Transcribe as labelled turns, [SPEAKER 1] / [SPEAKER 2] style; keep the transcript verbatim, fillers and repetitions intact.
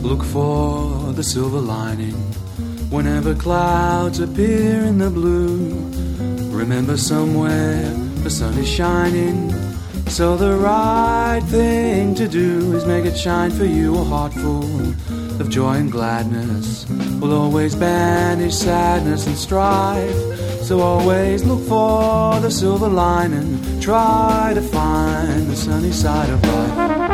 [SPEAKER 1] Look for the silver lining whenever clouds appear in the blue. Remember somewhere the sun is shining, so the right thing to do is make it shine for you. A heart full of joy and gladness will always banish sadness and strife. So always look for the silver lining, try to find the sunny side of life.